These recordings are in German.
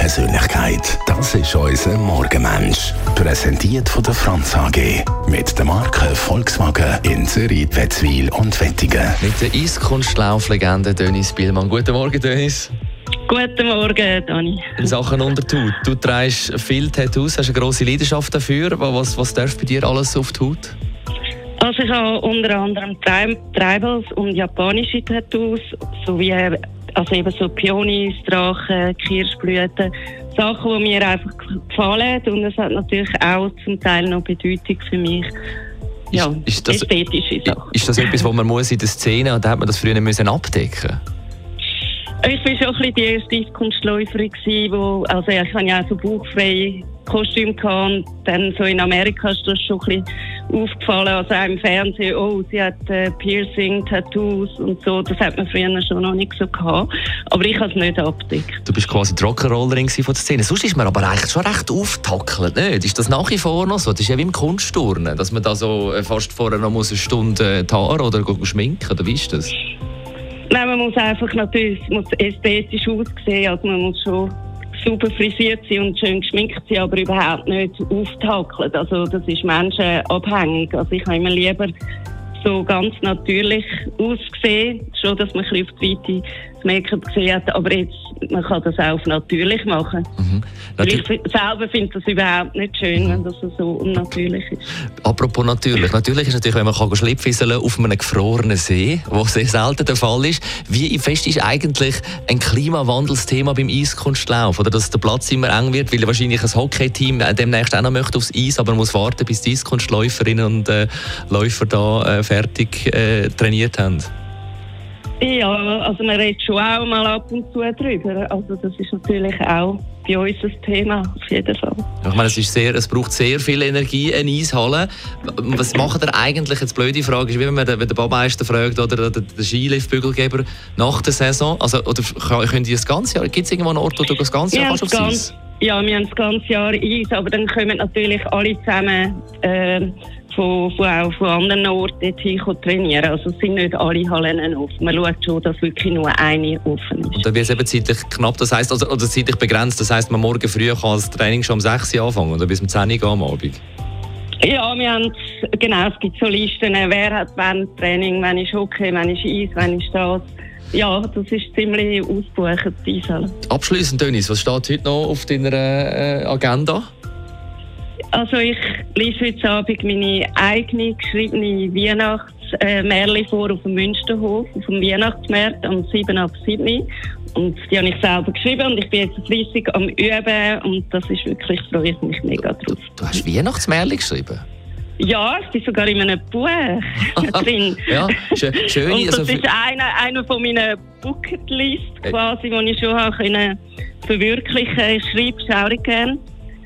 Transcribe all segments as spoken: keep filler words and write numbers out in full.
Persönlichkeit. Das ist unser Morgenmensch. Präsentiert von der Franz A G. Mit der Marke Volkswagen in Zürich, Wetzwil und Wettigen. Mit der Eiskunstlauflegende Dennis Bielmann. Guten Morgen, Dennis. Guten Morgen, Dani. In Sachen Unterhaut. Du trägst viel Tattoos, hast eine grosse Leidenschaft dafür. Was, was darf bei dir alles auf die Haut? Also ich habe unter anderem Tribals und japanische Tattoos, sowie also eben so Peonies, Drachen, Kirschblüten, Sachen, die mir einfach gefallen. Und es hat natürlich auch zum Teil noch Bedeutung für mich. Ja, ist, ist das, ästhetische Sachen. Ist das etwas, was man muss in der Szene, und da hat man das früher müssen abdecken? Ich war schon ein bisschen die erste Eiskunstläuferin, wo, also ich hatte ja auch so bauchfreie Kostüme gehabt, und dann so in Amerika ist das schon ein bisschen aufgefallen, also auch im Fernsehen, oh, sie hat äh, Piercing, Tattoos und so, das hat man früher schon noch nicht so gehabt, aber ich habe es nicht abgedeckt. Du bist quasi die Rock'n'Rollerin von der Szene, sonst ist man aber eigentlich schon recht aufgetackelt, nicht? Ist das nach wie vor noch so? Das ist ja wie im Kunstturnen, dass man da so fast vorher noch muss eine Stunde die Haare oder schminken, oder wie ist das? Nein, man muss einfach natürlich muss ästhetisch aussehen, also man muss schon super frisiert sein und schön geschminkt sein, aber überhaupt nicht auftackelt. Also das ist menschenabhängig. Also ich habe immer lieber so ganz natürlich ausgesehen, schon, dass man ein bisschen auf die Weite das Make-up gesehen hat, aber jetzt, man kann das auch auf natürlich machen. Mhm. Ich selber finde das überhaupt nicht schön, mhm. wenn das so unnatürlich ist. Apropos natürlich, natürlich ist natürlich, wenn man kann Schlipfwieseln auf einem gefrorenen See, was sehr selten der Fall ist. Wie fest ist eigentlich ein Klimawandelsthema beim Eiskunstlauf? Oder dass der Platz immer eng wird, weil wahrscheinlich ein Hockey-Team demnächst auch noch möchte aufs Eis, aber man muss warten, bis die Eiskunstläuferinnen und äh, Läufer da äh, fertig äh, trainiert haben? Ja, also man redet schon auch mal ab und zu drüber. Also das ist natürlich auch bei uns ein Thema, auf jeden Fall. Ich meine, es, ist sehr, es braucht sehr viel Energie, eine Eishalle. Was macht ihr eigentlich, jetzt blöde Frage, ist wie wenn man den, den Baumeister fragt oder den, den Skiliftbügelgeber nach der Saison? Also, oder könnt ihr das ganze Jahr, gibt es irgendwo einen Ort, wo du das ganze Jahr kannst aufs Eis? Ja, wir haben das ganze Jahr Eis, aber dann kommen natürlich alle zusammen äh, Von, von, auch von anderen Orten dorthin trainieren. Also es sind nicht alle Hallen offen. Man schaut schon, dass wirklich nur eine offen ist. Und dann wird es eben zeitlich knapp, das heisst, also, oder zeitlich begrenzt. Das heisst, man morgen früh kann das Training schon um sechs Uhr anfangen oder bis um zehn Uhr am Abend? Ja, wir haben, genau, es gibt so Listen, wer hat wann Training, wann ist Hockey, wann ist Eis, wann ist das. Ja, das ist ziemlich ausgebucht, die Eishalle. Abschliessend, Dennis, was steht heute noch auf deiner äh, Agenda? Also ich lese heute Abend meine eigene geschriebene Weihnachtsmärchen vor auf dem Münsterhof, auf dem Weihnachtsmarkt am sieben ab sieben. Und die habe ich selber geschrieben und ich bin jetzt fleissig am Üben und das ist wirklich, freue ich mich mega drauf. Du hast Weihnachtsmärchen geschrieben? Ja, ich bin sogar in einem Buch drin. Ja, schön. Und das also ist einer, einer von meinen Bucketlist quasi, die ich schon habe können verwirklichen. Ich schreibe schaurig gerne.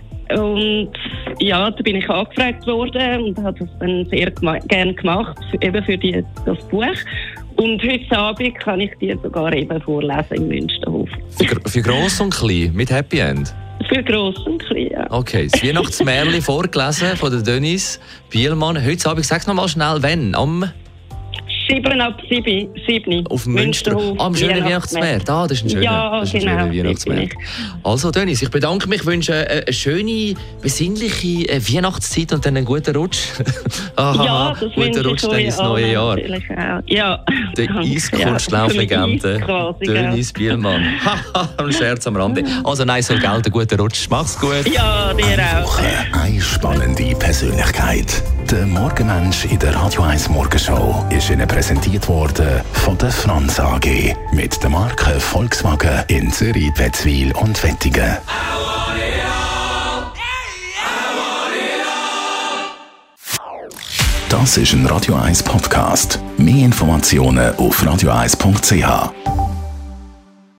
Und ja, da bin ich angefragt worden und habe das dann sehr gema- gerne gemacht, für, eben für die, das Buch. Und heute Abend kann ich dir sogar eben vorlesen im Münsterhof. Für, für Gross und Klein, mit Happy End? Für Gross und Klein, ja. Okay, das Weihnachtsmärchen vorgelesen von der Dennis Bielmann. Heute Abend, sag noch mal schnell, wann? Am sieben ab sieben. Auf dem Münsterhof. Ah, am schönen Weihnachtsmarkt. Ah, das ist ein schöner, ja, das ist ein genau, schöner Weihnachtsmarkt. Also, Dennis, ich bedanke mich, wünsche eine schöne, besinnliche Weihnachtszeit und dann einen guten Rutsch. Aha, ja, das guten Rutsch dann ins neue Jahr. Auch. Ja. Die Eiskunstlauflegende ja, Dennis Bielmann. Haha, ein Scherz am Rande. Also, nein, so Geld, einen guten Rutsch. Mach's gut. Ja, dir auch. Eine spannende Persönlichkeit. Der Morgenmensch in der Radio eins Morgenshow ist Ihnen präsentiert worden von der Franz A G mit der Marke Volkswagen in Zürich, Wetzwil und Wettigen. Das ist ein Radio eins Podcast. Mehr Informationen auf radio eins punkt c h.